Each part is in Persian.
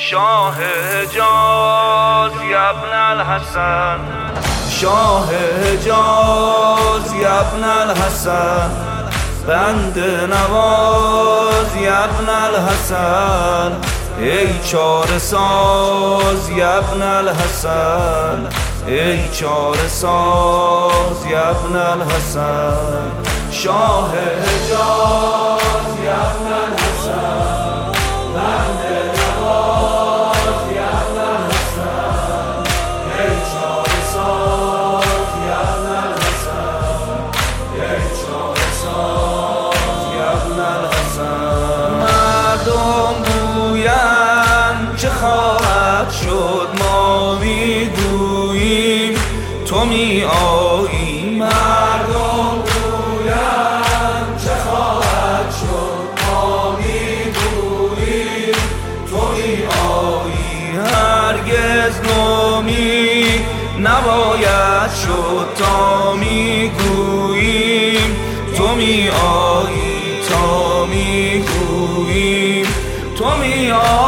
شاه حجاز یا ابن الحسن، شاه حجاز یا ابن الحسن، بند نواز یا ابن الحسن، ای چاره ساز یا ابن الحسن، ای چاره ساز یا ابن الحسن. شاه حجاز یا ابن الحسن، بند نواز یا ابن الحسن، ای چاره ساز یا ابن الحسن، ای چاره ساز یا ابن الحسن. مردم گویند چه خواهد شد، ما میگوییم تو می آیی. مردم گویند چه خواهد شد، ما میگوییم تو می آیی. هرگز نومی نباید شد تا میگوییم تو می آیی، تا میگوییم تو می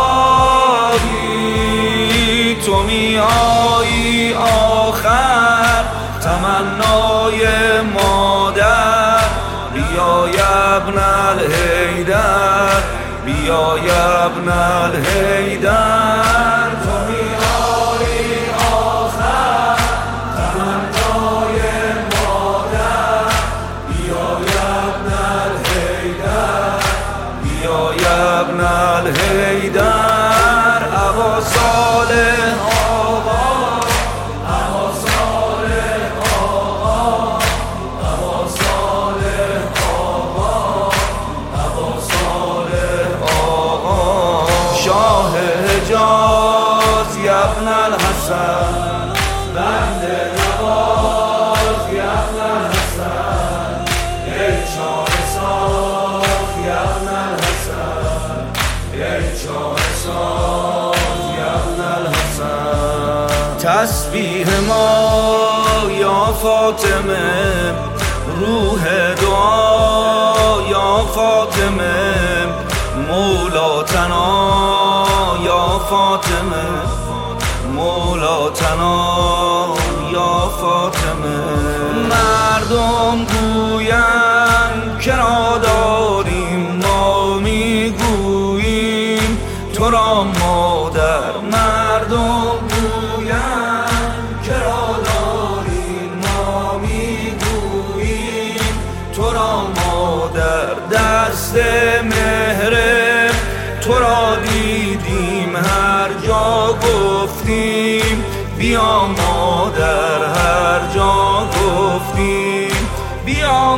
آیی، تو می آیی. آخر تمنای مادر، بیا یا ابن الحیدر، بیا یا ابن الحیدر. تو می آیی آخر تمنای مادر، بیا یا ابن الحیدر، بیا یا ابن الحیدر. ابا صالح آقا، ابا صالح آقا، ابا صالح آقا، ابا صالح آقا. شاه حجاز یا ابن الحسن، بند نواز یا ابن الحسن، ای چاره ساز یا ابن الحسن، ای چاره ساز یا ابن الحسن. تسبیح ما یا فاطمه، روح دعا یا فاطمه، مولاتنا یا فاطمه، مولاتنا یا فاطمه. مردم گویند که را داریم، ما میگوییم تو را مادر. مردم گویند که را داریم، ما میگوییم تو را مادر. دست مهر تو را دیدیم، هر جا گفتیم بیا مادر، هر جا گفتیم بیا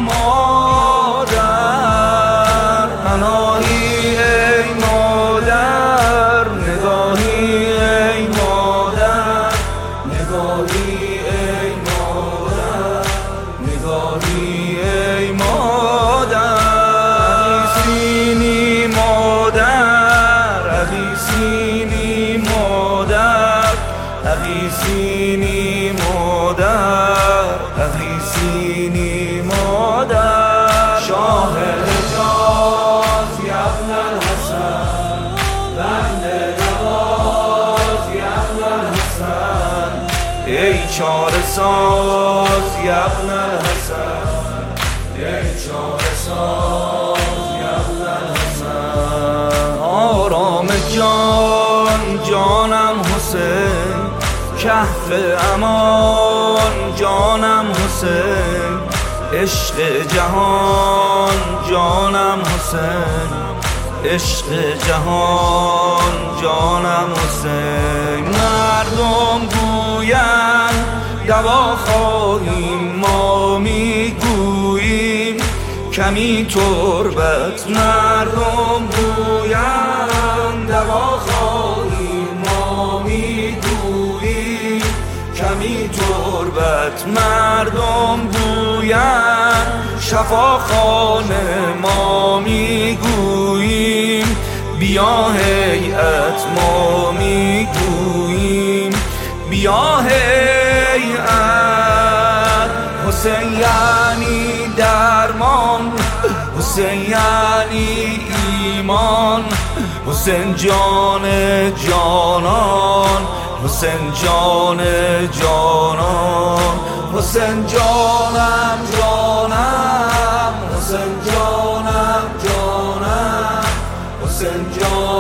مادر. پناهی ای مادر، نگاهی ای مادر، نگاهی ای مادر، نگاهی ای مادر. عبیسینی مادر، عبیسینی مادر، عبیسینی مادر، عبیسینی مادر. شاه حجاز یا ابن الحسن، بند نواز یا ابن الحسن، ای چاره ساز یا ابن الحسن، ای چاره ساز یا ابن الحسن. آرام جان جانم حسین، کهف امان جانم حسین، عشق جهان جانم حسین، عشق جهان جانم حسین. مردم گویند دوا خواهیم، ما میگوییم کمی تربت. مردم گویند دوا خواهیم، ما میگوییم کمی تربت. مردم گویند شفاخانه، ما میگوییم بیا هیئت، ما میگوییم بیا هیئت. حسین یعنی درمان، حسین یعنی ایمان، حسین جان جانان، حسین جان جانان، حسین جانم جانم، حسین جانم جانم، حسین جان